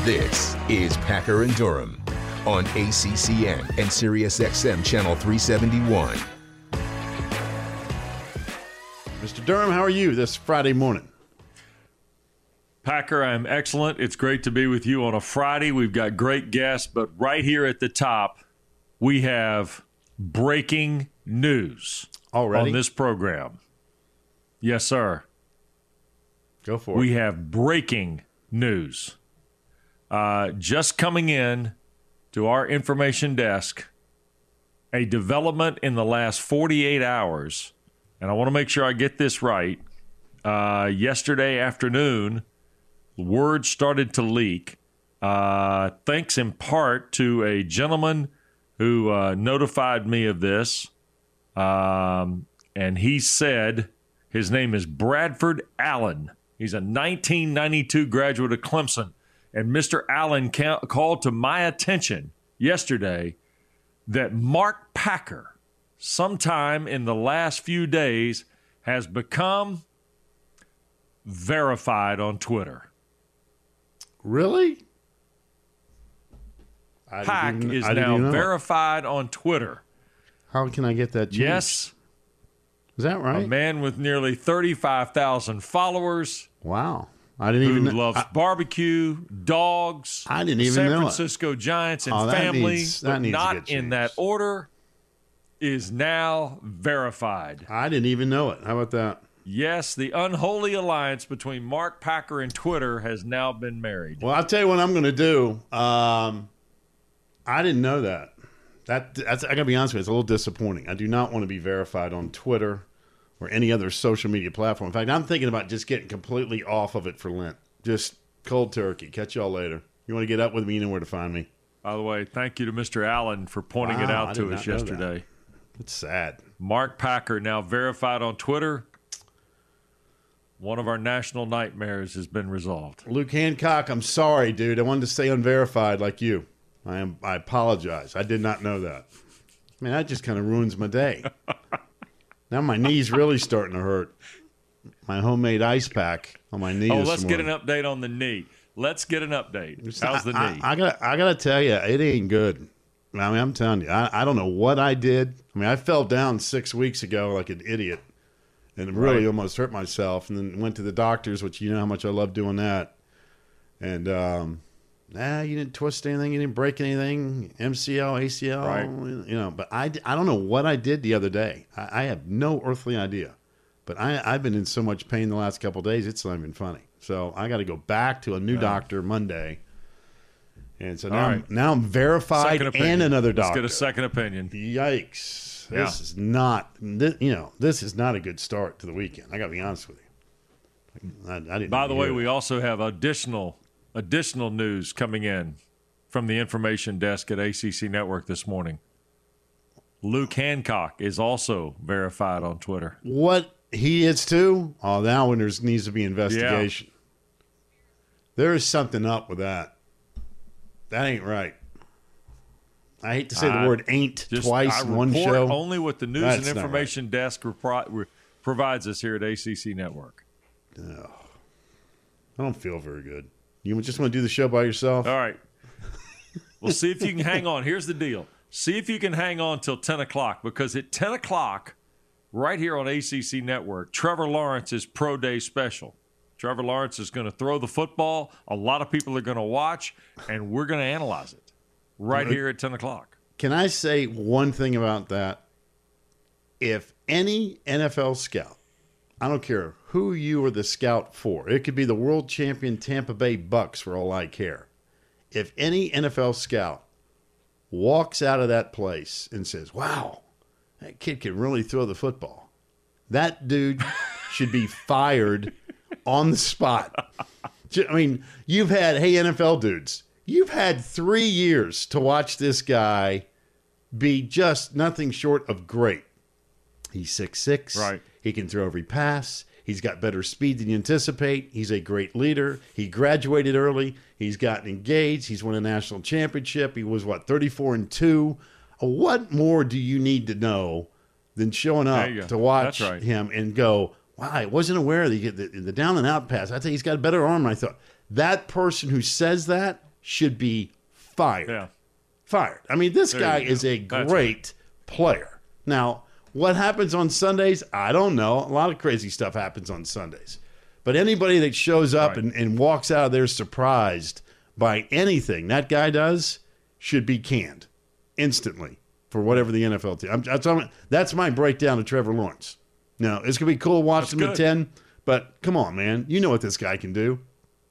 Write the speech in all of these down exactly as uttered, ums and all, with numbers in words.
This is Packer and Durham on A C C N and SiriusXM Channel three seventy-one. Mister Durham, how are you this Friday morning? Packer, I'm excellent. It's great to be with you on a Friday. We've got great guests, but right here at the top, we have breaking news Already? on this program. Yes, sir. Go for it. We have breaking news. Uh, just coming in to our information desk, a development in the last forty-eight hours, and I want to make sure I get this right. Uh, yesterday afternoon, word started to leak, uh, thanks in part to a gentleman who uh, notified me of this, um, and he said his name is Bradford Allen. He's a nineteen ninety-two graduate of Clemson, and Mister Allen ca- called to my attention yesterday that Mark Packer, sometime in the last few days, has become verified on Twitter. Really? I Pack even, is I now even verified on Twitter. How can I get that changed? Yes. Is that right? A man with nearly thirty-five thousand followers. Wow. I didn't who even know. loves I, barbecue, dogs, I didn't even San know Francisco it. Giants, and Oh, that family, needs- that but needs to not get in that changed. order, is now verified. I didn't even know it. How about that? Yes, the unholy alliance between Mark Packer and Twitter has now been married. Well, I'll tell you what I'm going to do. Um, I didn't know that. That that's, I got to be honest with you, it's a little disappointing. I do not want to be verified on Twitter or any other social media platform. In fact, I'm thinking about just getting completely off of it for Lent. Just cold turkey. Catch y'all later. You want to get up with me, you know where to find me. By the way, thank you to Mister Allen for pointing it Wow, I out did to not us know that. yesterday. It's sad. Mark Packer now verified on Twitter. One of our national nightmares has been resolved. Luke Hancock, I'm sorry, dude. I wanted to stay unverified like you. I am. I apologize. I did not know that. Man, that just kind of ruins my day. Now my knee's really starting to hurt. My homemade ice pack on my knee. Oh, this let's get morning. an update on the knee. Let's get an update. How's the I, knee? I, I got. I got to tell you, it ain't good. I mean, I'm telling you, I, I don't know what I did. I mean, I fell down six weeks ago like an idiot, and really Right. almost hurt myself. And then went to the doctors, which you know how much I love doing that. And um, nah, you didn't twist anything, you didn't break anything, M C L, A C L, Right. you know. But I, I don't know what I did the other day. I, I have no earthly idea. But I, I've been in so much pain the last couple of days, it's not even funny. So I got to go back to a new doctor Monday. And so now, All I'm, right. now I'm verified Second opinion. and another Let's doctor. get a second opinion. Yikes. Yeah. This is not, this, you know, this is not a good start to the weekend. I got to be honest with you. I, I didn't By the hear way, that. we also have additional additional news coming in from the information desk at A C C Network this morning. Luke Hancock is also verified on Twitter. What he is too? Oh, now when there needs to be investigation. There is something up with that. That ain't right. I hate to say the I word ain't Just, twice I in one report show. only what the news That's and not information desk repri- re- provides us here at A C C Network. I don't feel very good. You just want to do the show by yourself? All right. We'll see if you can hang on. Here's the deal. See if you can hang on till ten o'clock, because at ten o'clock, right here on A C C Network, Trevor Lawrence's Pro Day special. Trevor Lawrence is going to throw the football. A lot of people are going to watch, and we're going to analyze it right here at ten o'clock. Can I say one thing about that? If any N F L scout, I don't care who you are the scout for, it could be the world champion Tampa Bay Bucks for all I care. If any N F L scout walks out of that place and says, wow, that kid can really throw the football, that dude should be fired on the spot. I mean, you've had, hey, N F L dudes, you've had three years to watch this guy be just nothing short of great. He's six six. Right. He can throw every pass. He's got better speed than you anticipate. He's a great leader. He graduated early. He's gotten engaged. He's won a national championship. He was, what, thirty-four and two? What more do you need to know than showing There you up go. to watch That's right. him and go, wow, I wasn't aware of the, the, the down and out pass. I think he's got a better arm than I thought. That person who says that should be fired. Yeah. Fired. I mean, this There guy you go. is a That's great player. Now, what happens on Sundays? I don't know. A lot of crazy stuff happens on Sundays. But anybody that shows up Right. and, and walks out of there surprised by anything that guy does should be canned instantly for whatever the N F L team. I'm, that's, I'm, that's my breakdown of Trevor Lawrence. Now, it's going to be cool watching him at good. ten, but come on, man. You know what this guy can do.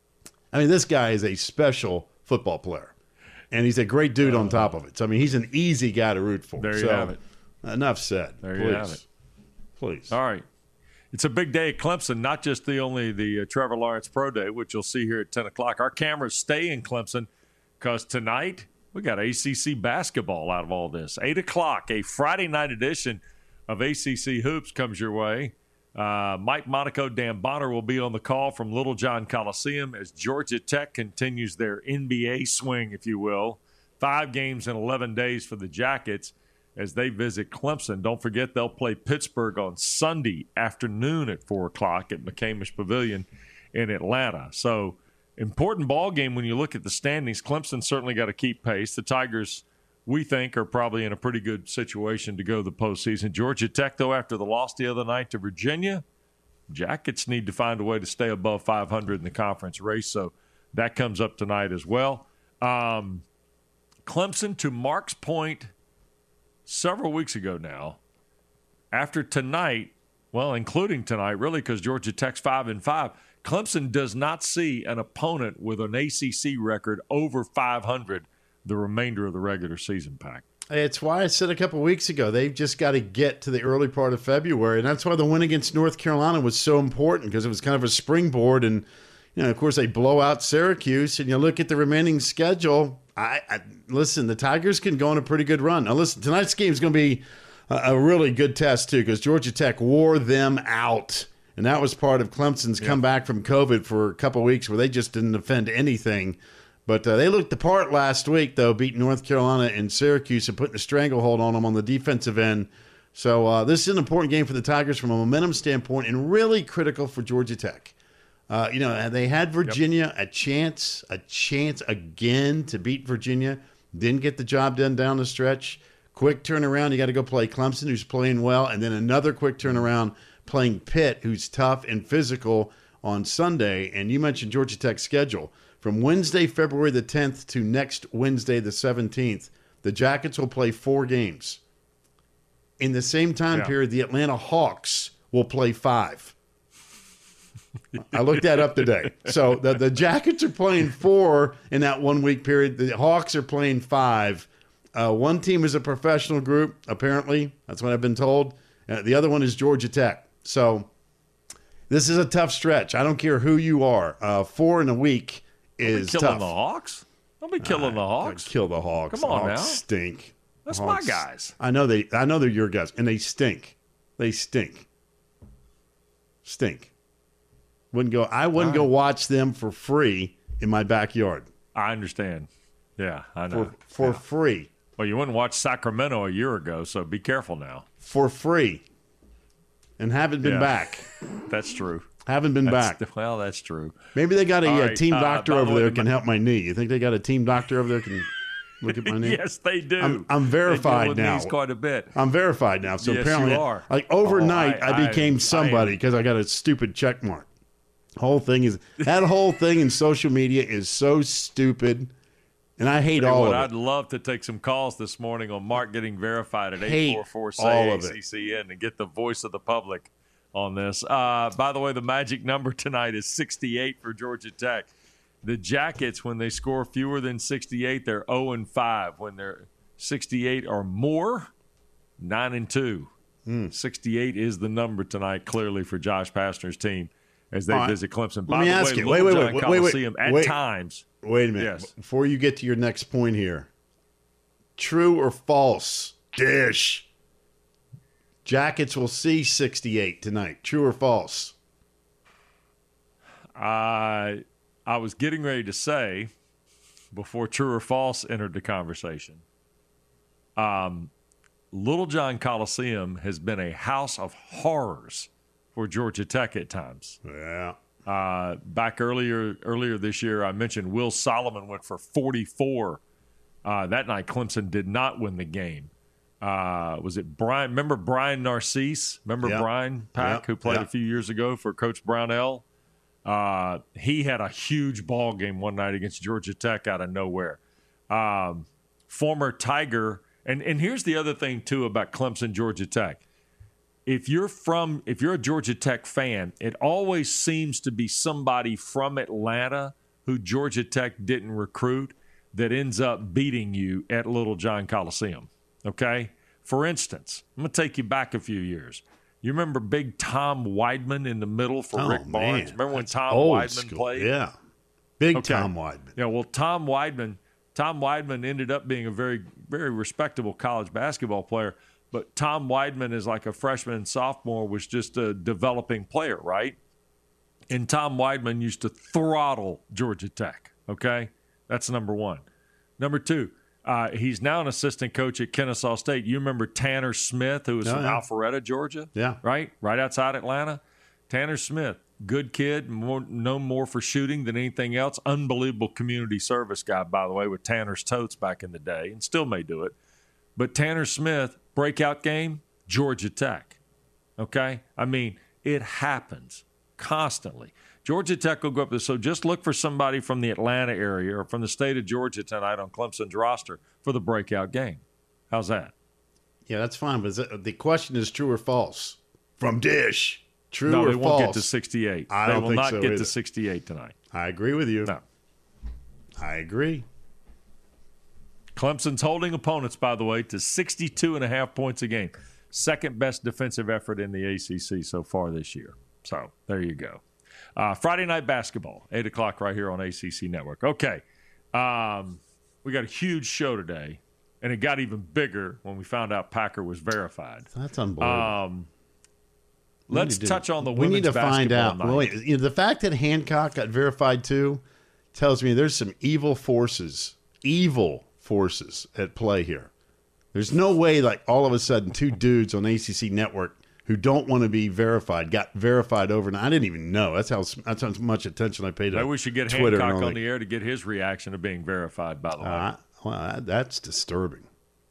I mean, this guy is a special football player, and he's a great dude on top of it. So, I mean, he's an easy guy to root for. There you so, have it. Enough said. There Please. you have it. Please. All right. It's a big day at Clemson, not just the only the uh, Trevor Lawrence Pro Day, which you'll see here at ten o'clock. Our cameras stay in Clemson because tonight we got A C C basketball out of all this. eight o'clock, a Friday night edition of A C C Hoops comes your way. Uh, Mike Monaco, Dan Bonner will be on the call from Little John Coliseum as Georgia Tech continues their N B A swing, if you will. Five games in eleven days for the Jackets as they visit Clemson. Don't forget they'll play Pittsburgh on Sunday afternoon at four o'clock at McCamish Pavilion in Atlanta. So important ball game when you look at the standings. Clemson certainly got to keep pace. The Tigers, we think, are probably in a pretty good situation to go the postseason. Georgia Tech, though, after the loss the other night to Virginia, Jackets need to find a way to stay above five hundred in the conference race. So that comes up tonight as well. Um, Clemson, to Mark's point several weeks ago now, after tonight, well, including tonight, really, because Georgia Tech's five and five, Clemson does not see an opponent with an A C C record over five hundred the remainder of the regular season pack. It's why I said a couple weeks ago, they've just got to get to the early part of February. And that's why the win against North Carolina was so important, because it was kind of a springboard. And, you know, of course, they blow out Syracuse. And you look at the remaining schedule, I, I listen, the Tigers can go on a pretty good run. Now, listen, tonight's game is going to be a, a really good test, too, because Georgia Tech wore them out. And that was part of Clemson's yeah. comeback from COVID for a couple weeks where they just didn't defend anything. But uh, they looked the part last week, though, beating North Carolina and Syracuse and putting a stranglehold on them on the defensive end. So uh, this is an important game for the Tigers from a momentum standpoint and really critical for Georgia Tech. Uh, you know, they had Virginia yep. a chance, a chance again to beat Virginia. Didn't get the job done down the stretch. Quick turnaround. You got to go play Clemson, who's playing well, and then another quick turnaround playing Pitt, who's tough and physical on Sunday. And you mentioned Georgia Tech's schedule. From Wednesday, February the tenth to next Wednesday, the seventeenth, the Jackets will play four games. In the same time yeah. period, the Atlanta Hawks will play five. I looked that up today. So the, the Jackets are playing four in that one-week period. The Hawks are playing five. Uh, one team is a professional group, apparently. That's what I've been told. Uh, the other one is Georgia Tech. So this is a tough stretch. I don't care who you are. Uh, four in a week is killing tough. the Hawks. Don't be killing uh, the Hawks. Kill the Hawks. Come on the Hawks now. Stink. That's the my Hawks, guys. I know they. I know they're your guys, and they stink. They stink. Stink. Wouldn't go. I wouldn't All right. go watch them for free in my backyard. I understand. Yeah, I know. For for yeah. free. Well, you wouldn't watch Sacramento a year ago, so be careful now. For free. And haven't been Yeah. back. That's true. Haven't been That's, back. Well, that's true. Maybe they got a, All uh right, team uh, doctor by the over way, there the- can help my knee. You think they got a team doctor over there can look at my knee? Yes, they do. I'm, I'm They verified deal with now. knees quite a bit. I'm verified now. So Yes, apparently, you are. like overnight, Oh, I, I- became I- somebody I- because I got a stupid check mark. Whole thing is that whole thing in social media is so stupid, and I hate Tell you all what, of I'd it. love to take some calls this morning on Mark getting verified at Hate eight four four all say A of it. C C N and get the voice of the public on this. Uh, by the way, the magic number tonight is sixty-eight for Georgia Tech. The Jackets, when they score fewer than sixty-eight, they're oh and five. When they're sixty-eight or more, nine and two. Mm. sixty-eight is the number tonight, clearly, for Josh Pastner's team as they All right. visit Clemson. Let By me the ask way, you. Wait, Little wait, John wait, wait, wait, Coliseum at wait. times. Wait a minute. Yes. Before you get to your next point here, true or false? Dish. Jackets will see sixty-eight tonight. True or false? I I was getting ready to say, before true or false entered the conversation, um, Little John Coliseum has been a house of horrors for Georgia Tech at times. Yeah. Uh, back earlier earlier this year, I mentioned Will Solomon went for forty-four. Uh, that night, Clemson did not win the game. Uh, was it Brian? Remember Brian Narcisse? Remember yep. Brian Pack, yep. who played yep. a few years ago for Coach Brownell? Uh, he had a huge ball game one night against Georgia Tech out of nowhere. Um, former Tiger, and and here's the other thing too about Clemson, Georgia Tech. If you're from, if you're a Georgia Tech fan, it always seems to be somebody from Atlanta who Georgia Tech didn't recruit that ends up beating you at Little John Coliseum. Okay? For instance, I'm going to take you back a few years. You remember big Tom Weidman in the middle for oh, Rick Barnes? Man. Remember when That's Tom old Weidman school. played? Yeah. Big okay. Tom Weidman. Yeah, well, Tom Weidman, Tom Weidman ended up being a very, very respectable college basketball player. But Tom Weidman is like a freshman and sophomore, was just a developing player, right? And Tom Weidman used to throttle Georgia Tech, okay? That's number one. Number two, uh, he's now an assistant coach at Kennesaw State. You remember Tanner Smith, who was oh, from yeah. Alpharetta, Georgia? Yeah. Right? Right outside Atlanta. Tanner Smith, good kid, more, known more for shooting than anything else. Unbelievable community service guy, by the way, with Tanner's Totes back in the day, and still may do it. But Tanner Smith, breakout game, Georgia Tech. Okay? I mean, it happens constantly. Georgia Tech will go up there. So just look for somebody from the Atlanta area or from the state of Georgia tonight on Clemson's roster for the breakout game. How's that? Yeah, that's fine. But the question is true or false? From Dish. True no, or they false? won't get to sixty-eight. I they don't will think not so get either. to sixty-eight tonight. I agree with you. No. I agree. Clemson's holding opponents, by the way, to sixty-two and a half points a game. Second best defensive effort in the A C C so far this year. So there you go. Uh, Friday night basketball, eight o'clock right here on A C C Network. Okay. Um, we got a huge show today, and it got even bigger when we found out Packer was verified. That's unbelievable. Um, let's to, touch on the we women's need to find out. night. Well, wait, you know, the fact that Hancock got verified too tells me there's some evil forces, evil forces at play here. There's no way, like, all of a sudden two dudes on A C C Network who don't want to be verified got verified overnight. I didn't even know. That's how that's how much attention I paid to Maybe we should get Twitter Hancock and on the air to get his reaction of being verified, by the way. Uh, well, that's disturbing.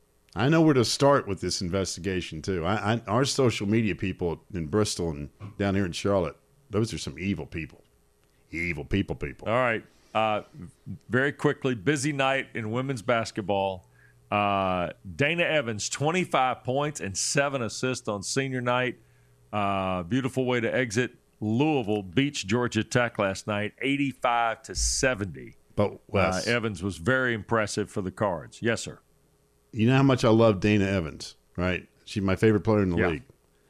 I know where to start with this investigation, too. I, I, our social media people in Bristol and down here in Charlotte, those are some evil people. Evil people, people. All right. Uh, very quickly, busy night in women's basketball. Uh, Dana Evans, twenty-five points and seven assists on senior night. Uh, beautiful way to exit. Louisville beats Georgia Tech last night, eighty-five to seventy. But Wes, uh, Evans was very impressive for the Cards. Yes, sir. You know how much I love Dana Evans, right? She's my favorite player in the yeah. league.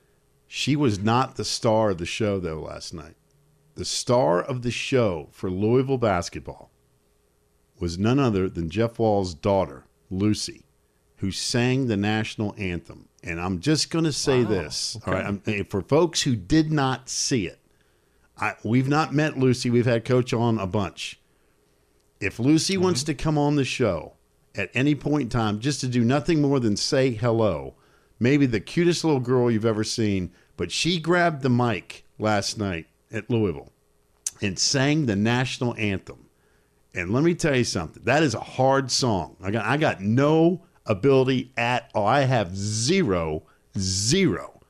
She was not the star of the show, though, last night. The star of the show for Louisville basketball was none other than Jeff Wall's daughter, Lucy, who sang the national anthem. And I'm just going to say wow. this, okay. all right? I'm, for folks who did not see it, I, we've not met Lucy. We've had Coach on a bunch. If Lucy mm-hmm. wants to come on the show at any point in time just to do nothing more than say hello, maybe the cutest little girl you've ever seen, but she grabbed the mic last night at Louisville and sang the national anthem. And let me tell you something. That is a hard song. I got I got no ability at all. I have zero, zero,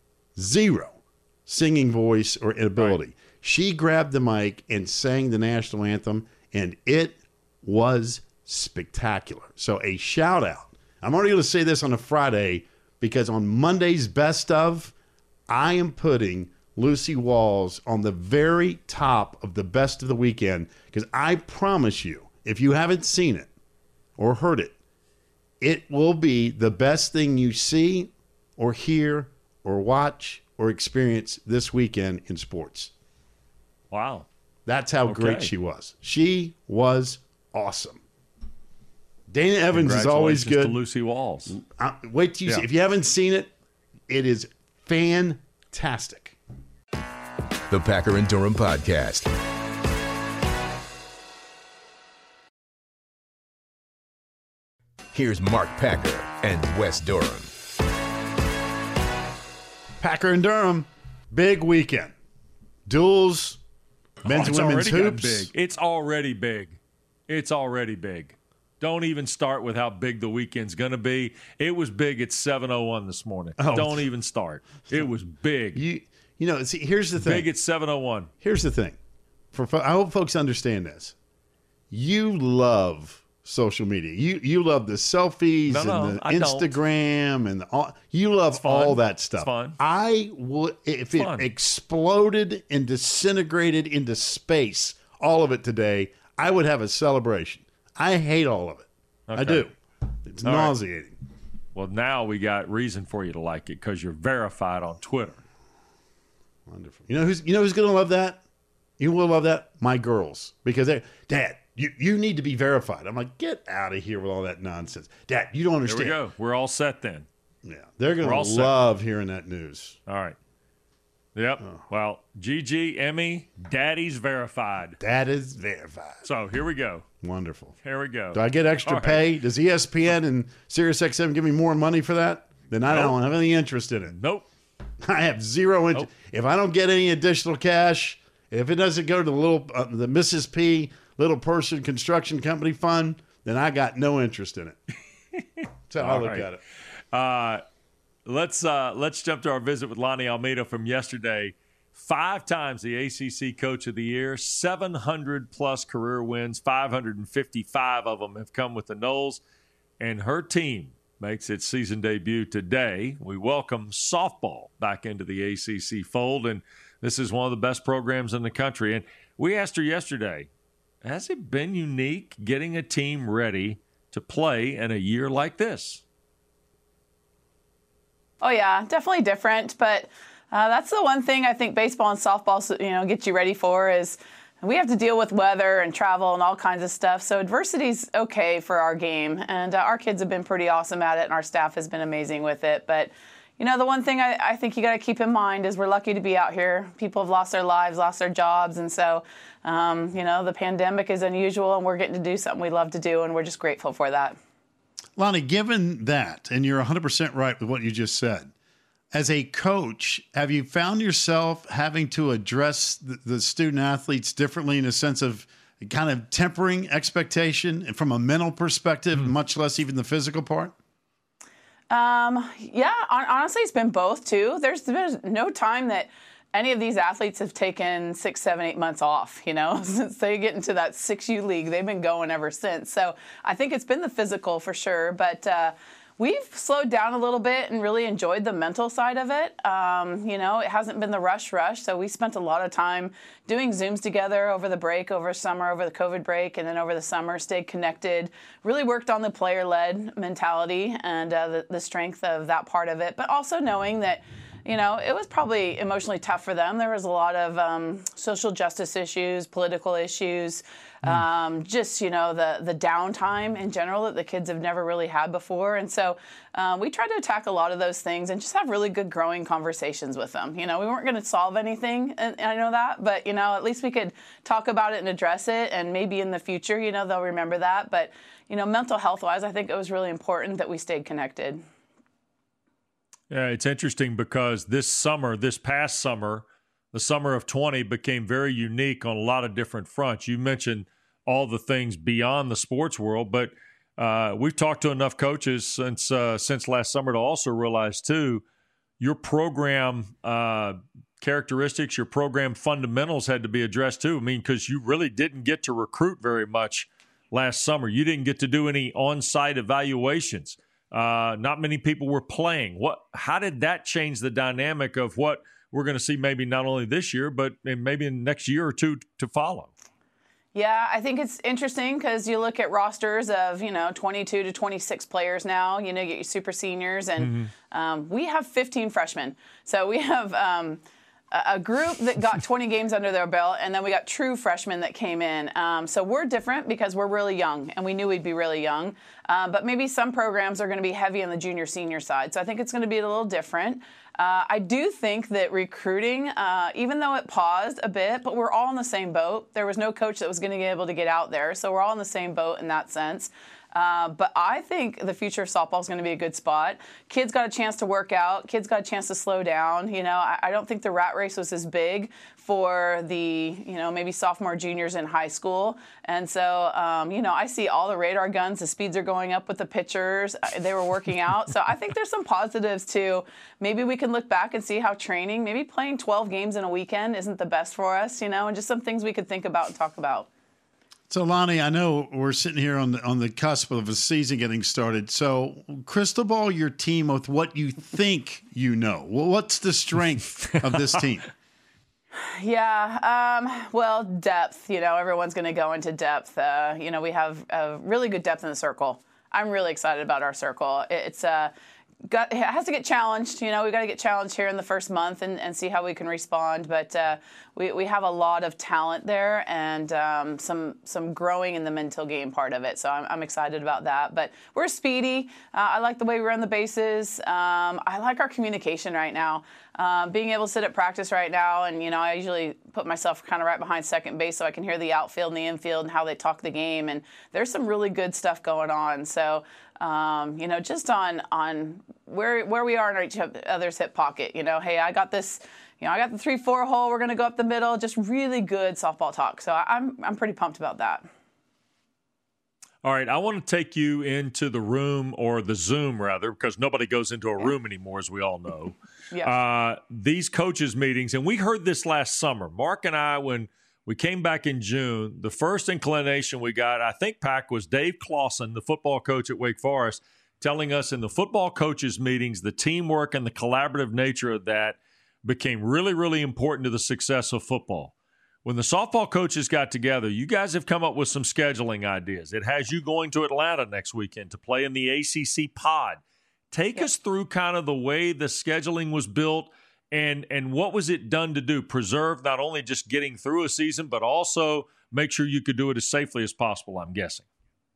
zero singing voice or ability. Right. She grabbed the mic and sang the national anthem, and it was spectacular. So a shout out. I'm already going to say this on a Friday because on Monday's Best Of, I am putting Lucy Walls on the very top of the best of the weekend because I promise you, if you haven't seen it or heard it, it will be the best thing you see or hear or watch or experience this weekend in sports. Wow. That's how okay. great she was. She was awesome. Dana Evans is always good. To Lucy Walls. Uh, wait till you yeah. see. If you haven't seen it, it is fantastic. The Packer and Durham Podcast. Here's Mark Packer and Wes Durham. Packer and Durham, big weekend. Duels, men's oh, and women's hoops. Big. It's already big. It's already big. Don't even start with how big the weekend's going to be. It was big at seven oh one this morning. Oh. Don't even start. It was big. You you know, see, here's the thing. Big at seven oh one. Here's the thing. For I hope folks understand this. You love social media. You you love the selfies no, and no, the I Instagram don't. and the, all. You love all that stuff. It's fun. I would if it's it fun. exploded and disintegrated into space, all of it today, I would have a celebration. I hate all of it. Okay. I do. It's all nauseating. Right. Well, now we got reason for you to like it because you're verified on Twitter. Wonderful. You know who's you know who's going to love that? You will love that? My girls. Because they, Dad, you, you need to be verified. I'm like, get out of here with all that nonsense. Dad, you don't understand. There we go. We're all set then. Yeah. They're going to love set. hearing that news. All right. Yep. Oh. Well, Gigi, Emmy, Daddy's verified. Dad is verified. So here we go. Wonderful. Here we go. Do I get extra right. pay? Does E S P N and SiriusXM give me more money for that? Then I nope. don't have any interest in it. Nope. I have zero interest. Nope. If I don't get any additional cash, if it doesn't go to the little uh, the Missus P Little Person Construction Company Fund, then I got no interest in it. That's how I look right. at it. Uh, let's uh, let's jump to our visit with Lonnie Almeida from yesterday. Five times the A C C Coach of the Year, seven hundred plus career wins, five hundred fifty-five of them have come with the Noles, and her team makes its season debut today. We welcome softball back into the A C C fold, and this is one of the best programs in the country. And we asked her yesterday, has it been unique getting a team ready to play in a year like this? Oh, yeah, definitely different, but Uh, that's the one thing I think baseball and softball, you know, get you ready for is we have to deal with weather and travel and all kinds of stuff. So adversity's okay for our game, and uh, our kids have been pretty awesome at it, and our staff has been amazing with it. But, you know, the one thing I, I think you got to keep in mind is we're lucky to be out here. People have lost their lives, lost their jobs, and so, um, you know, the pandemic is unusual, and we're getting to do something we love to do, and we're just grateful for that. Lonnie, given that, and you're one hundred percent right with what you just said, as a coach, have you found yourself having to address the, the student athletes differently in a sense of kind of tempering expectation and from a mental perspective, mm. much less even the physical part? Um, yeah, honestly, it's been both too. There's been no time that any of these athletes have taken six, seven, eight months off, you know, since they get into that six U league. They've been going ever since. So I think it's been the physical for sure, but, uh, we've slowed down a little bit and really enjoyed the mental side of it. Um, you know, it hasn't been the rush rush. So we spent a lot of time doing Zooms together over the break, over summer, over the COVID break, and then over the summer, stayed connected, really worked on the player-led mentality and uh, the, the strength of that part of it, but also knowing that, you know, it was probably emotionally tough for them. There was a lot of um, social justice issues, political issues, mm. um, just, you know, the the downtime in general that the kids have never really had before. And so um, we tried to attack a lot of those things and just have really good growing conversations with them. You know, we weren't going to solve anything, and I know that, but, you know, at least we could talk about it and address it, and maybe in the future, you know, they'll remember that. But, you know, mental health-wise, I think it was really important that we stayed connected. Yeah, it's interesting because this summer, this past summer, the summer of twenty became very unique on a lot of different fronts. You mentioned all the things beyond the sports world, but uh, we've talked to enough coaches since uh, since last summer to also realize, too, your program uh, characteristics, your program fundamentals had to be addressed, too. I mean, because you really didn't get to recruit very much last summer. You didn't get to do any on-site evaluations. Uh, not many people were playing. What? How did that change the dynamic of what we're going to see maybe not only this year, but maybe in the next year or two to follow? Yeah, I think it's interesting because you look at rosters of, you know, twenty-two to twenty-six players now, you know, you get your super seniors, and mm-hmm. um, we have fifteen freshmen. So we have um, a group that got twenty games under their belt, and then we got true freshmen that came in. Um, so we're different because we're really young, and we knew we'd be really young. Uh, but maybe some programs are going to be heavy on the junior-senior side. So I think it's going to be a little different. Uh, I do think that recruiting, uh, even though it paused a bit, but we're all in the same boat. There was no coach that was going to be able to get out there, so we're all in the same boat in that sense. Uh, but I think the future of softball is going to be a good spot. Kids got a chance to work out. Kids got a chance to slow down. You know, I, I don't think the rat race was as big for the, you know, maybe sophomore, juniors in high school. And so, um, you know, I see all the radar guns. The speeds are going up with the pitchers. They were working out. So I think there's some positives too. Maybe we can look back and see how training, maybe playing twelve games in a weekend isn't the best for us, you know, and just some things we could think about and talk about. So, Lonnie, I know we're sitting here on the, on the cusp of a season getting started. So, crystal ball your team with what you think you know. Well, what's the strength of this team? Yeah, um, well, depth. You know, everyone's going to go into depth. Uh, you know, we have a really good depth in the circle. I'm really excited about our circle. It's uh, got, it has to get challenged. You know, we got to get challenged here in the first month and, and see how we can respond. But uh, we we have a lot of talent there and um, some some growing in the mental game part of it. So I'm, I'm excited about that. But we're speedy. Uh, I like the way we run the bases. Um, I like our communication right now. Um, being able to sit at practice right now, and you know, I usually put myself kind of right behind second base so I can hear the outfield and the infield and how they talk the game. And there's some really good stuff going on. So, um, you know, just on on where where we are in each other's hip pocket. You know, hey, I got this. You know, I got the three four hole. We're going to go up the middle. Just really good softball talk. So I'm I'm pretty pumped about that. All right, I want to take you into the room, or the Zoom rather, because nobody goes into a room anymore, as we all know. Yeah. Uh, these coaches' meetings, and we heard this last summer. Mark and I, when we came back in June, the first inclination we got, I think, Pack, was Dave Clawson, the football coach at Wake Forest, telling us in the football coaches' meetings, the teamwork and the collaborative nature of that became really, really important to the success of football. When the softball coaches got together, you guys have come up with some scheduling ideas. It has you going to Atlanta next weekend to play in the A C C pod. Take Yep. us through kind of the way the scheduling was built and, and what was it done to do? Preserve not only just getting through a season, but also make sure you could do it as safely as possible, I'm guessing.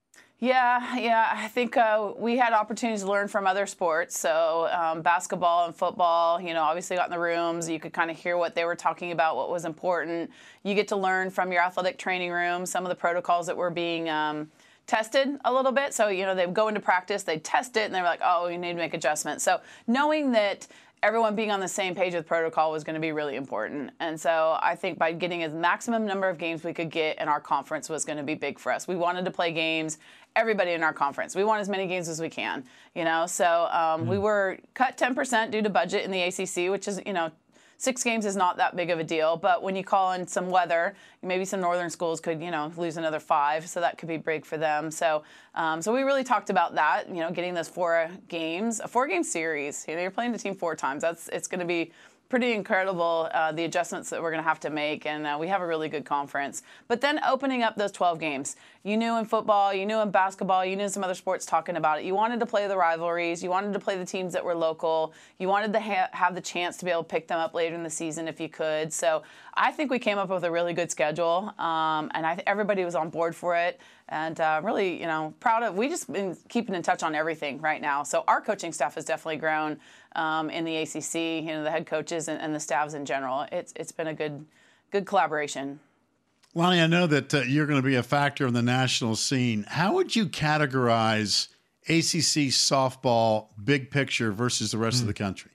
Yeah, yeah. I think uh, we had opportunities to learn from other sports. So um, basketball and football, you know, obviously got in the rooms. You could kind of hear what they were talking about, what was important. You get to learn from your athletic training room some of the protocols that were being um, tested a little bit. So, you know, they would go into practice, they'd test it, and they were like, oh, you need to make adjustments. So knowing that everyone being on the same page with protocol was going to be really important. And so I think by getting a maximum number of games we could get in our conference was going to be big for us. We wanted to play games, everybody in our conference. We want as many games as we can, you know. So um, mm-hmm. we were cut ten percent due to budget in the A C C, which is, you know, six games is not that big of a deal. But when you call in some weather, maybe some northern schools could, you know, lose another five. So that could be big for them. So um, so we really talked about that, you know, getting those four games, a four-game series. You know, you're playing the team four times. That's It's going to be pretty incredible, uh, the adjustments that we're going to have to make, and uh, we have a really good conference. But then opening up those twelve games. You knew in football, you knew in basketball, you knew in some other sports talking about it. You wanted to play the rivalries. You wanted to play the teams that were local. You wanted to ha- have the chance to be able to pick them up later in the season if you could. So I think we came up with a really good schedule, um, and I th- everybody was on board for it. And uh, really, you know, proud of, we just been keeping in touch on everything right now. So our coaching staff has definitely grown um, in the A C C, you know, the head coaches and, and the staffs in general. It's It's been a good, good collaboration. Lonnie, I know that uh, you're going to be a factor in the national scene. How would you categorize A C C softball big picture versus the rest mm. of the country?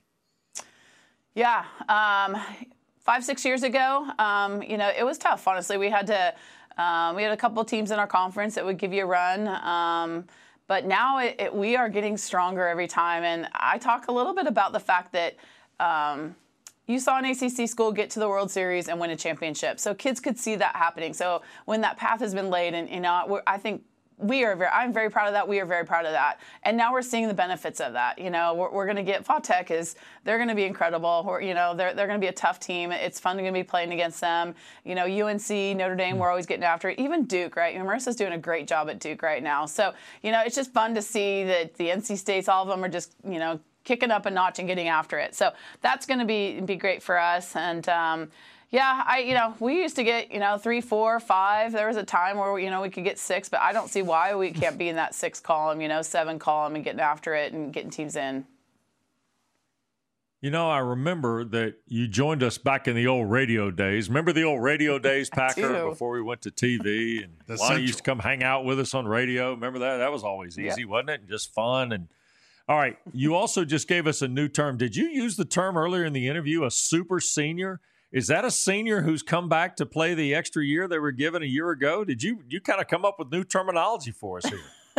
Yeah. Um, five, six years ago, um, you know, it was tough, honestly. We had to, um, we had a couple of teams in our conference that would give you a run. Um, but now it, it, we are getting stronger every time. And I talk a little bit about the fact that um, you saw an A C C school get to the World Series and win a championship. So kids could see that happening. So when that path has been laid, and, you know, we're, I think we are very, I'm very proud of that. We are very proud of that. And now we're seeing the benefits of that. You know, we're, we're going to get, Vautech is, they're going to be incredible. We're, you know, they're, they're going to be a tough team. It's fun to be playing against them. You know, U N C, Notre Dame, we're always getting after it. Even Duke, right? You know, Marissa's doing a great job at Duke right now. So, you know, it's just fun to see that the N C States, all of them are just, you know, kicking up a notch and getting after it. So that's going to be, be great for us. And, um, Yeah, I you know we used to get you know three, four, five. There was a time where you know we could get six, but I don't see why we can't be in that six column, you know, seven column, and getting after it and getting teams in. You know, I remember that you joined us back in the old radio days. Remember the old radio days, Packer, do. before we went to T V? And The Lonnie Central. used to come hang out with us on radio. Remember that? That was always easy, Yep. wasn't it? And just fun. And all right, you also just gave us a new term. Did you use the term earlier in the interview, a super senior? Is that a senior who's come back to play the extra year they were given a year ago? Did you you kind of come up with new terminology for us here?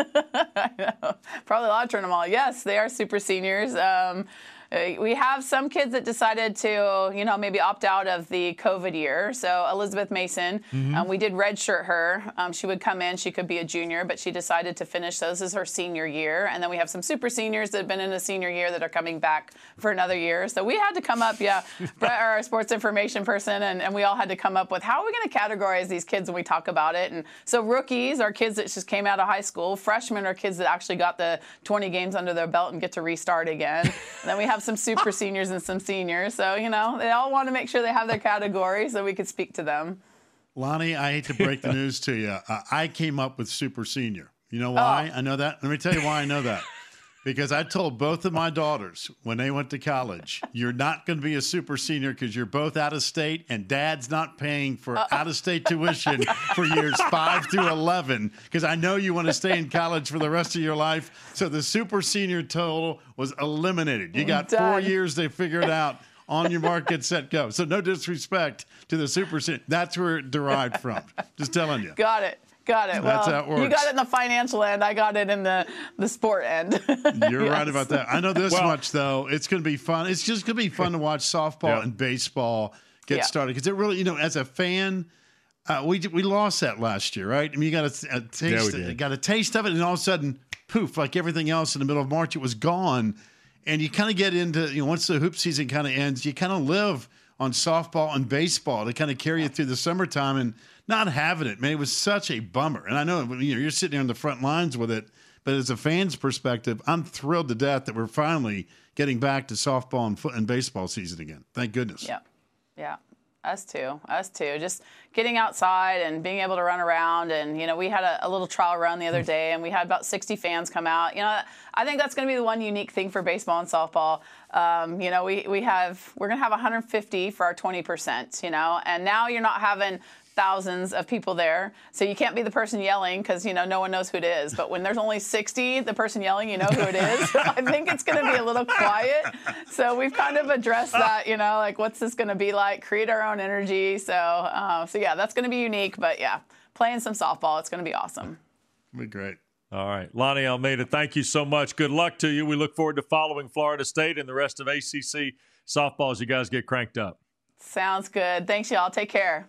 I know. Probably a lot of terminology. Yes, they are super seniors. Um, uh, we have some kids that decided to, you know, maybe opt out of the COVID year. So Elizabeth Mason, Mm-hmm. um, we did redshirt her. Um, she would come in. She could be a junior, but she decided to finish. So this is her senior year. And then we have some super seniors that have been in a senior year that are coming back for another year. So we had to come up, yeah, Brett, our sports information person, and, and we all had to come up with how are we going to categorize these kids when we talk about it. And so rookies are kids that just came out of high school. Freshmen are kids that actually got the twenty games under their belt and get to restart again. And then we have some super seniors and some seniors. So, you know, they all want to make sure they have their category so we could speak to them. Lonnie, I hate to break the news to you. Uh, I came up with super senior. You know why? Oh. I know that. Let me tell you why I know that. Because I told both of my daughters when they went to college, you're not going to be a super senior because you're both out of state and dad's not paying for Uh-oh. out of state tuition for years five through eleven because I know you want to stay in college for the rest of your life. So the super senior total was eliminated. You got four Done. years to figure it out. On your mark, get set, go. So no disrespect to the super senior. That's where it derived from. Just telling you. Got it. Got it. That's well, how it works. you got it in the financial end. I got it in the, the sport end. You're Yes. right about that. I know this Well- much, though. It's going to be fun. It's just going to be fun to watch softball Yeah. and baseball get Yeah. started because it really, you know, as a fan, uh, we we lost that last year, right? I mean, you got a, a taste, we did. got a taste of it, and all of a sudden, poof! Like everything else in the middle of March, it was gone. And you kind of get into, you know, once the hoop season kind of ends, you kind of live on softball and baseball to kind of carry you through the summertime and not having it, man. It was such a bummer. And I know, you know you're sitting there on the front lines with it, but as a fan's perspective, I'm thrilled to death that we're finally getting back to softball and foot and baseball season again. Thank goodness. Yeah. Yeah. Us too. Us too. Just getting outside and being able to run around. And, you know, we had a, a little trial run the other day and we had about sixty fans come out. You know, I think that's going to be the one unique thing for baseball and softball. Um, you know, we, we have, we're going to have one hundred fifty for our twenty percent, you know, and now you're not having thousands of people there. So you can't be the person yelling because, you know, no one knows who it is. But when there's only sixty, the person yelling, you know who it is. So I think it's going to be a little quiet. So we've kind of addressed that, you know, like what's this going to be like? Create our own energy. So, uh, so yeah, that's going to be unique. But yeah, playing some softball, it's going to be awesome. It'll be great. All right. Lonnie Almeida, thank you so much. Good luck to you. We look forward to following Florida State and the rest of A C C softball as you guys get cranked up. Sounds good. Thanks, y'all. Take care.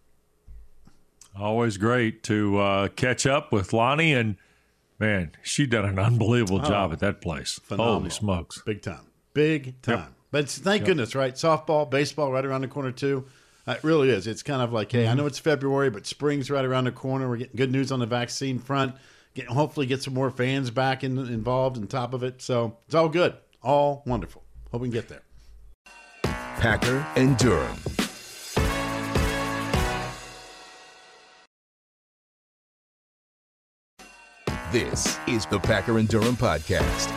Always great to uh, catch up with Lonnie. And, man, she done an unbelievable job at that place. Phenomenal. Holy smokes. Big time. Big time. Yep. But it's, thank goodness, right? Softball, baseball right around the corner, too. Uh, it really is. It's kind of like, hey, I know it's February, but spring's right around the corner. We're getting good news on the vaccine front. Get, hopefully get some more fans back in, involved on top of it. So it's all good. All wonderful. Hope we can get there. Packer and Durham. This is the Packer and Durham podcast.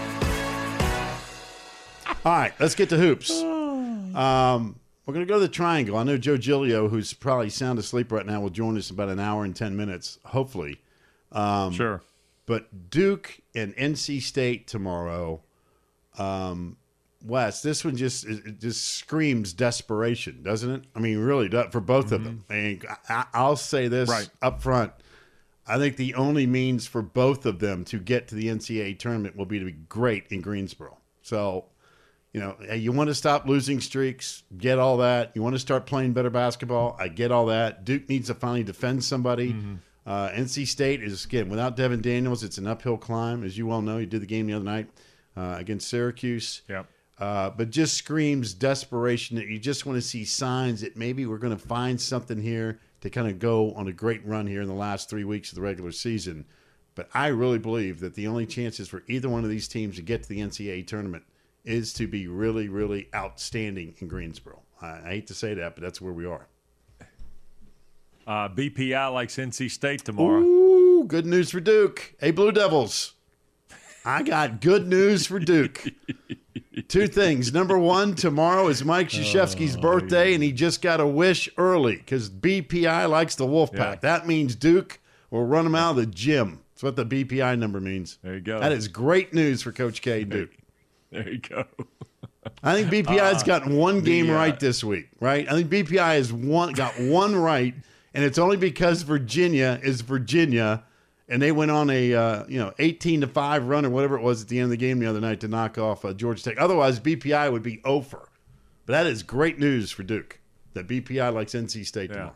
All right, let's get to hoops. Um, we're going to go to the triangle. I know Joe Giglio, who's probably sound asleep right now, will join us in about an hour and ten minutes, hopefully. Um, Sure. But Duke and N C State tomorrow. Um, Wes, this one just it just screams desperation, doesn't it? I mean, really, does for both of them. And I, I'll say this Right. up front. I think the only means for both of them to get to the N C double A tournament will be to be great in Greensboro. So, you know, hey, you want to stop losing streaks, get all that. You want to start playing better basketball, I get all that. Duke needs to finally defend somebody. Mm-hmm. Uh, N C State is, again, without Devin Daniels, it's an uphill climb, as you well know. You did the game the other night uh, against Syracuse. Yep. Uh, but just screams desperation that you just want to see signs that maybe we're going to find something here to kind of go on a great run here in the last three weeks of the regular season. But I really believe that the only chances for either one of these teams to get to the N C double A tournament is to be really, really outstanding in Greensboro. I, I hate to say that, but that's where we are. Uh, B P I likes N C State tomorrow. Ooh, good news for Duke. Hey, Blue Devils. I got good news for Duke. Two things. Number one, tomorrow is Mike Krzyzewski's Oh, birthday, yeah. and he just got a wish early because B P I likes the Wolfpack. Yeah. That means Duke will run him out of the gym. That's what the B P I number means. There you go. That is great news for Coach K and Duke. There you go. I think B P I's Uh, gotten one game the, uh, right this week, right? I think B P I has one got one right, and it's only because Virginia is Virginia, and they went on a uh, you know eighteen to five run or whatever it was at the end of the game the other night to knock off uh, Georgia Tech. Otherwise, B P I would be over. But that is great news for Duke that B P I likes N C State Yeah. tomorrow.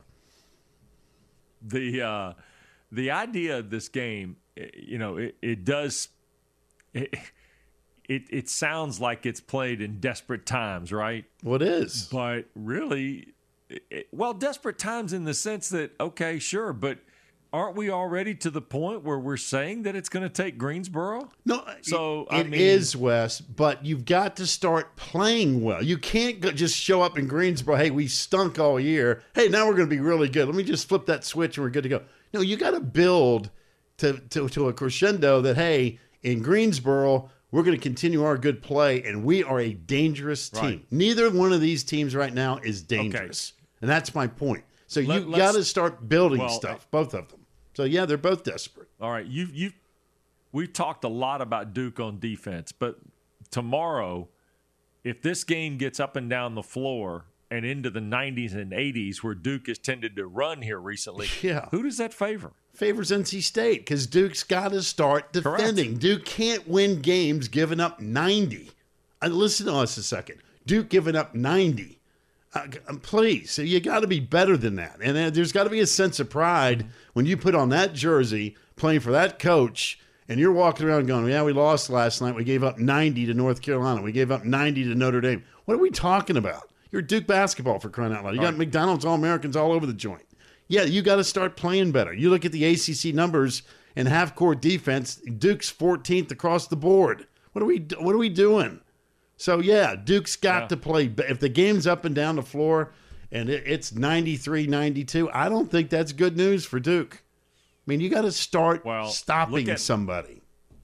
The uh, the idea of this game, you know, it, it does. It, it it sounds like it's played in desperate times, right? What is? But really, it, well, desperate times in the sense that, okay, sure, but aren't we already to the point where we're saying that it's going to take Greensboro? No, So, it, I it mean- is, Wes, but you've got to start playing well. You can't go, just show up in Greensboro, hey, we stunk all year. Hey, now we're going to be really good. Let me just flip that switch and we're good to go. No, you got to build to, to, to a crescendo that, hey, in Greensboro, we're going to continue our good play, and we are a dangerous team. Right. Neither one of these teams right now is dangerous. And that's my point. So Let- you've let's- got to start building well, stuff, both of them. So, yeah, they're both desperate. All right, you you we've talked a lot about Duke on defense, but tomorrow, if this game gets up and down the floor and into the nineties and eighties, where Duke has tended to run here recently, Yeah. who does that favor? Favors N C State because Duke's got to start defending. Correct. Duke can't win games giving up ninety. Uh, listen to us a second. Duke giving up ninety. Uh, please, so you got to be better than that. And uh, there's got to be a sense of pride when you put on that jersey, playing for that coach, and you're walking around going, yeah, we lost last night. We gave up ninety to North Carolina. We gave up ninety to Notre Dame. What are we talking about? You're Duke basketball, for crying out loud. You got right. McDonald's All-Americans all over the joint. Yeah, you got to start playing better. You look at the A C C numbers and half-court defense, Duke's fourteenth across the board. What are we what are we doing? So, yeah, Duke's got Yeah. to play. If the game's up and down the floor and it, it's ninety-three ninety-two, I don't think that's good news for Duke. I mean, you got to start Well, stopping look at- somebody.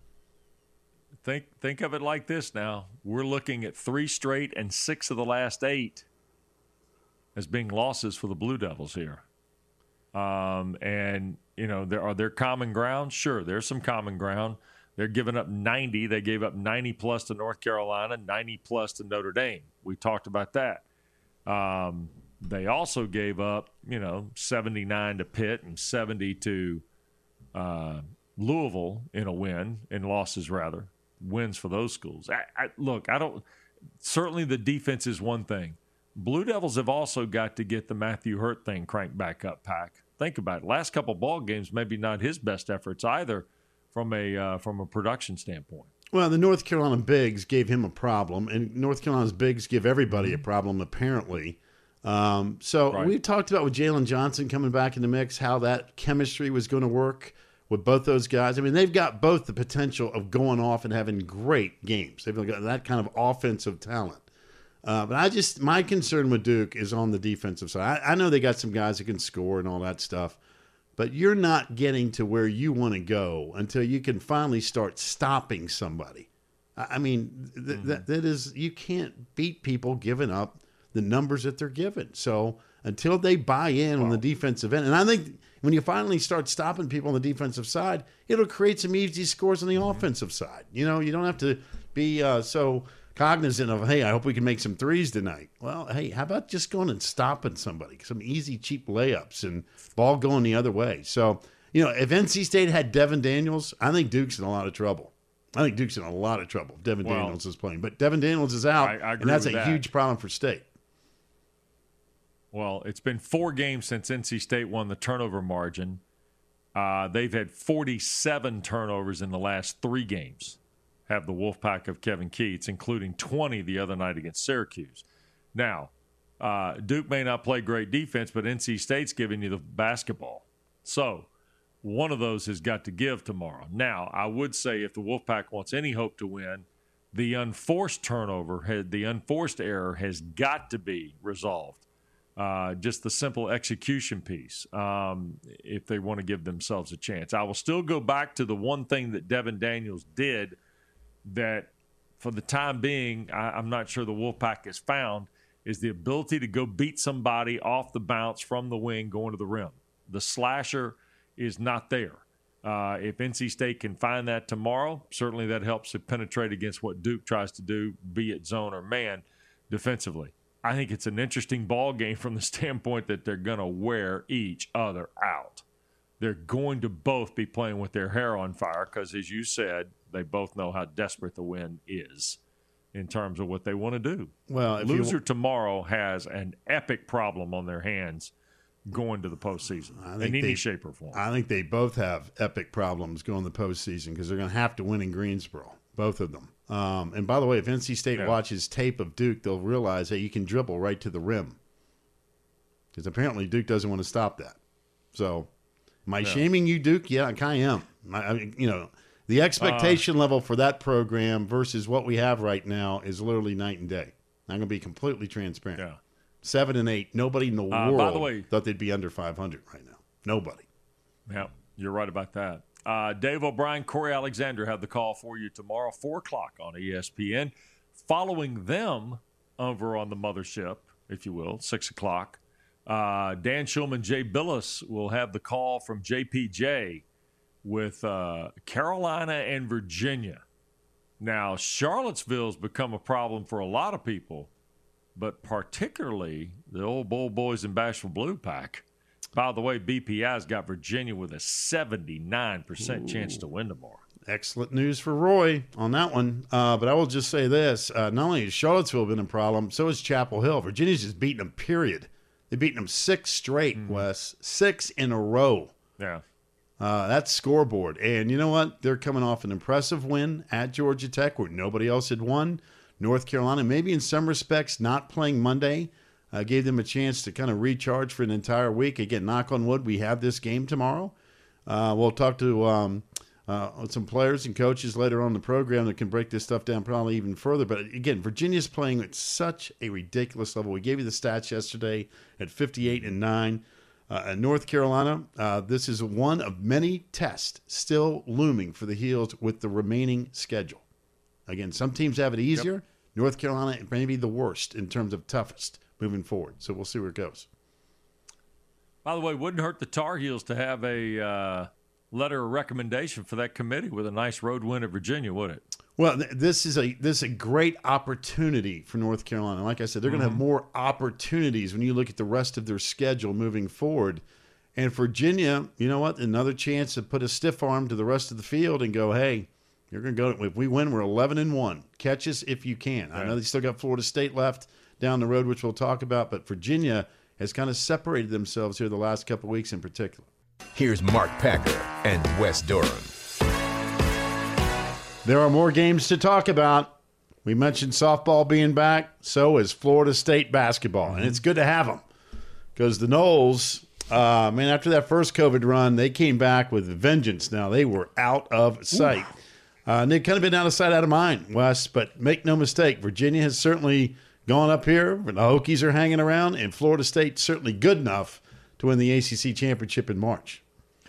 Think think of it like this now. We're looking at three straight and six of the last eight as being losses for the Blue Devils here. Um, and, you know, there are there common ground? Sure, there's some common ground. They're giving up ninety. They gave up ninety plus to North Carolina, ninety plus to Notre Dame. We talked about that. Um, they also gave up, you know, seventy-nine to Pitt and seventy to uh, Louisville in a win, in losses rather, wins for those schools. I, I, look, I don't. Certainly, the defense is one thing. Blue Devils have also got to get the Matthew Hurt thing cranked back up. Pack. Think about it. Last couple ball games, maybe not his best efforts either, from a uh, from a production standpoint. Well, the North Carolina bigs gave him a problem, and North Carolina's bigs give everybody a problem, apparently. Um, so Right. we talked about with Jalen Johnson coming back in the mix, how that chemistry was going to work with both those guys. I mean, they've got both the potential of going off and having great games. They've got that kind of offensive talent. Uh, but I just, my concern with Duke is on the defensive side. I, I know they got some guys that can score and all that stuff, but you're not getting to where you want to go until you can finally start stopping somebody. I, I mean, th- Mm-hmm. that, that is, you can't beat people giving up the numbers that they're given. So until they buy in on the defensive end, and I think when you finally start stopping people on the defensive side, it'll create some easy scores on the offensive side. You know, you don't have to be uh, so cognizant of, hey, I hope we can make some threes tonight. Well, hey, how about just going and stopping somebody? Some easy, cheap layups and ball going the other way. So, you know, if N C State had Devin Daniels, I think Duke's in a lot of trouble. I think Duke's in a lot of trouble if Devin Well, Daniels is playing. But Devin Daniels is out, I- I agree and that's a with that. huge problem for State. Well, it's been four games since N C State won the turnover margin. Uh, they've had forty-seven turnovers in the last three games, have the Wolfpack of Kevin Keatts, including twenty the other night against Syracuse. Now, uh, Duke may not play great defense, but N C State's giving you the basketball. So one of those has got to give tomorrow. Now, I would say if the Wolfpack wants any hope to win, the unforced turnover, had, the unforced error has got to be resolved. Uh, just the simple execution piece, um, if they want to give themselves a chance. I will still go back to the one thing that Devin Daniels did that for the time being, I, I'm not sure the Wolfpack has found, is the ability to go beat somebody off the bounce from the wing going to the rim. The slasher is not there. Uh, if N C State can find that tomorrow, certainly that helps to penetrate against what Duke tries to do, be it zone or man, defensively. I think it's an interesting ball game from the standpoint that they're going to wear each other out. They're going to both be playing with their hair on fire because, as you said, they both know how desperate the win is in terms of what they want to do. Well, if Loser you, tomorrow has an epic problem on their hands going to the postseason in any they, shape or form. I think they both have epic problems going to the postseason because they're going to have to win in Greensboro, both of them. Um, and by the way, if N C State yeah. watches tape of Duke, they'll realize that you can dribble right to the rim because apparently Duke doesn't want to stop that. So, am I yeah. shaming you, Duke? Yeah, I kind of am. I, I, you know, the expectation uh, level for that program versus what we have right now is literally night and day. I'm going to be completely transparent. Yeah. Seven and eight, nobody in the uh, world by the way, thought they'd be under five hundred right now. Nobody. Yeah, you're right about that. Uh, Dave O'Brien, Corey Alexander have the call for you tomorrow, four o'clock on E S P N. Following them over on the mothership, if you will, six o'clock, uh, Dan Shulman, Jay Billis will have the call from J P J with uh, Carolina and Virginia. Now, Charlottesville's become a problem for a lot of people, but particularly the old Bull Boys and Bashful Blue Pack. By the way, B P I's got Virginia with a seventy-nine percent Ooh. Chance to win tomorrow. Excellent news for Roy on that one. Uh, but I will just say this. Uh, not only has Charlottesville been a problem, so has Chapel Hill. Virginia's just beaten them, period. They've beaten them six straight, mm-hmm. Wes. Six in a row. Yeah. Uh, that's scoreboard. And you know what? They're coming off an impressive win at Georgia Tech where nobody else had won. North Carolina, maybe in some respects, not playing Monday, uh, gave them a chance to kind of recharge for an entire week. Again, knock on wood, we have this game tomorrow. Uh, we'll talk to um, uh, some players and coaches later on in the program that can break this stuff down probably even further. But again, Virginia's playing at such a ridiculous level. We gave you the stats yesterday at fifty-eight and nine. Uh, in North Carolina, uh, this is one of many tests still looming for the Heels with the remaining schedule. Again, some teams have it easier. Yep. North Carolina may be the worst in terms of toughest moving forward. So we'll see where it goes. By the way, wouldn't hurt the Tar Heels to have a uh, letter of recommendation for that committee with a nice road win at Virginia, would it? Well, th- this is a this is a great opportunity for North Carolina. Like I said, they're mm-hmm. going to have more opportunities when you look at the rest of their schedule moving forward. And Virginia, you know what? Another chance to put a stiff arm to the rest of the field and go, hey, you're going to go. If we win, we're eleven and one. Catch us if you can. Right. I know they still got Florida State left down the road, which we'll talk about, but Virginia has kind of separated themselves here the last couple of weeks in particular. Here's Mark Packer and Wes Durham. There are more games to talk about. We mentioned softball being back. So is Florida State basketball, mm-hmm. and it's good to have them because the Noles, uh, man, after that first COVID run, they came back with vengeance. Now they were out of sight. Uh, and they've kind of been out of sight, out of mind, Wes. But make no mistake, Virginia has certainly gone up here. The Hokies are hanging around, and Florida State's certainly good enough to win the A C C championship in March.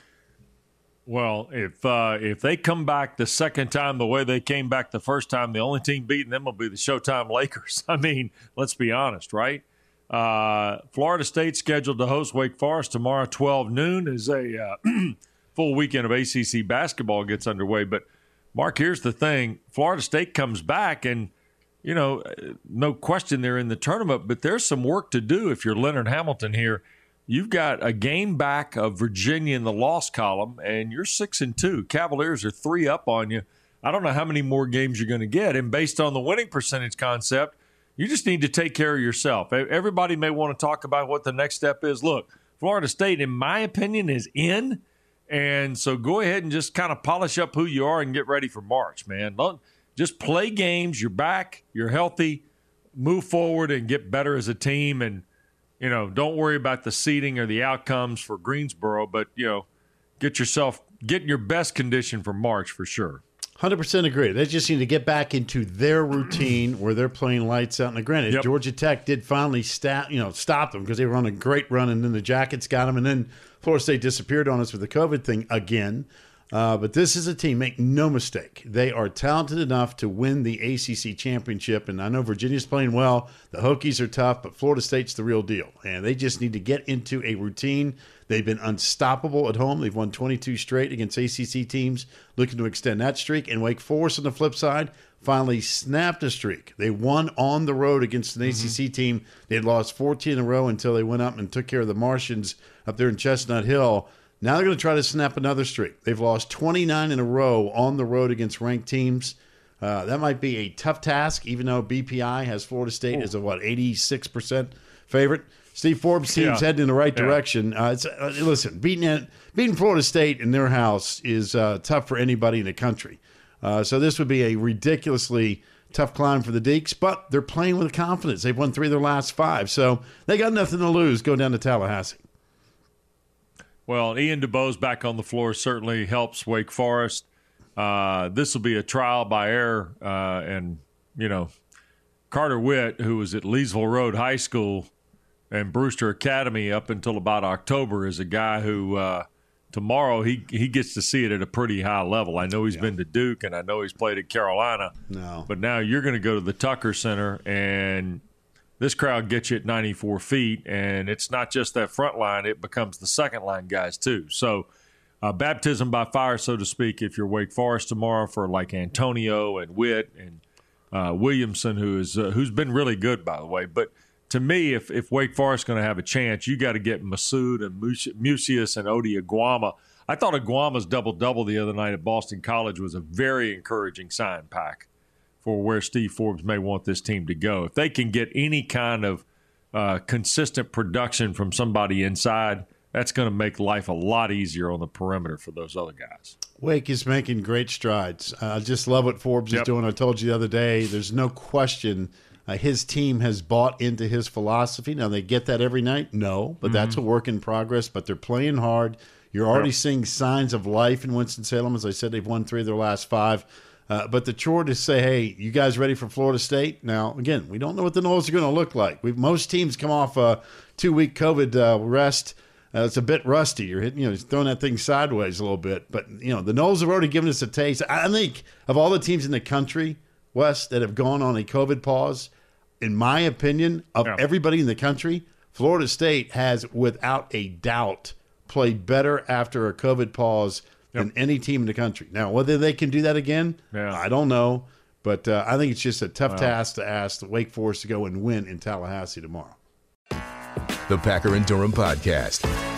Well, if uh, if they come back the second time the way they came back the first time, the only team beating them will be the Showtime Lakers. I mean, let's be honest, right? Uh, Florida State scheduled to host Wake Forest tomorrow, twelve noon, as a uh, full weekend of A C C basketball gets underway. But, Mark, here's the thing. Florida State comes back, and, you know, no question they're in the tournament, but there's some work to do if you're Leonard Hamilton here. You've got a game back of Virginia in the loss column, and you're six and two. Cavaliers are three up on you. I don't know how many more games you're going to get, and based on the winning percentage concept, you just need to take care of yourself. Everybody may want to talk about what the next step is. Look, Florida State, in my opinion, is in, and so go ahead and just kind of polish up who you are and get ready for March, man. Just play games. You're back. You're healthy. Move forward and get better as a team, and you know, don't worry about the seeding or the outcomes for Greensboro, but, you know, get yourself, get in your best condition for March for sure. one hundred percent agree. They just need to get back into their routine where they're playing lights out. And granted, yep. Georgia Tech did finally stop, you know, stop them because they were on a great run, and then the Jackets got them, and then Florida State disappeared on us with the COVID thing again. Uh, but this is a team, make no mistake, they are talented enough to win the A C C championship. And I know Virginia's playing well. The Hokies are tough, but Florida State's the real deal. And they just need to get into a routine. They've been unstoppable at home. They've won twenty-two straight against A C C teams, looking to extend that streak. And Wake Forest, on the flip side, finally snapped a streak. They won on the road against an mm-hmm. A C C team. They had lost fourteen in a row until they went up and took care of the Martians up there in Chestnut Hill. Now they're going to try to snap another streak. They've lost twenty-nine in a row on the road against ranked teams. Uh, that might be a tough task, even though B P I has Florida State Ooh. as a, what, eighty-six percent favorite. Steve Forbes' team's yeah. heading in the right yeah. direction. Uh, it's, uh, listen, beating, beating Florida State in their house is uh, tough for anybody in the country. Uh, so this would be a ridiculously tough climb for the Deacs, but they're playing with confidence. They've won three of their last five, so they got nothing to lose going down to Tallahassee. Well, Ian DeBose back on the floor certainly helps Wake Forest. Uh, this will be a trial by error. Uh, and, you know, Carter Witt, who was at Leesville Road High School and Brewster Academy up until about October, is a guy who uh, tomorrow he, he gets to see it at a pretty high level. I know he's yeah. been to Duke, and I know he's played at Carolina. No. But now you're going to go to the Tucker Center, and this crowd gets you at ninety-four feet, and it's not just that front line. It becomes the second line guys too. So uh, baptism by fire, so to speak, if you're Wake Forest tomorrow for like Antonio and Witt and uh, Williamson, who is uh, who's been really good, by the way. But to me, if, if Wake Forest is going to have a chance, you got to get Massoud and Musius and Odi Aguama. I thought Aguama's double-double the other night at Boston College was a very encouraging sign, Pack, for where Steve Forbes may want this team to go. If they can get any kind of uh, consistent production from somebody inside, that's going to make life a lot easier on the perimeter for those other guys. Wake is making great strides. I uh, just love what Forbes yep. is doing. I told you the other day, there's no question uh, his team has bought into his philosophy. Now, they get that every night? No, but mm-hmm. that's a work in progress. But they're playing hard. You're already yep. seeing signs of life in Winston-Salem. As I said, they've won three of their last five. Uh, but the chore to say, hey, you guys ready for Florida State? Now, again, we don't know what the Noles are going to look like. We've, most teams come off a two-week COVID uh, rest. Uh, it's a bit rusty. You're hitting, you know, throwing that thing sideways a little bit. But, you know, the Noles have already given us a taste. I think of all the teams in the country, Wes, that have gone on a COVID pause, in my opinion, of yeah. everybody in the country, Florida State has, without a doubt, played better after a COVID pause Yep. than any team in the country. Now, whether they can do that again, yeah. I don't know. But uh, I think it's just a tough wow. task to ask the Wake Forest to go and win in Tallahassee tomorrow. The Packer and Durham Podcast.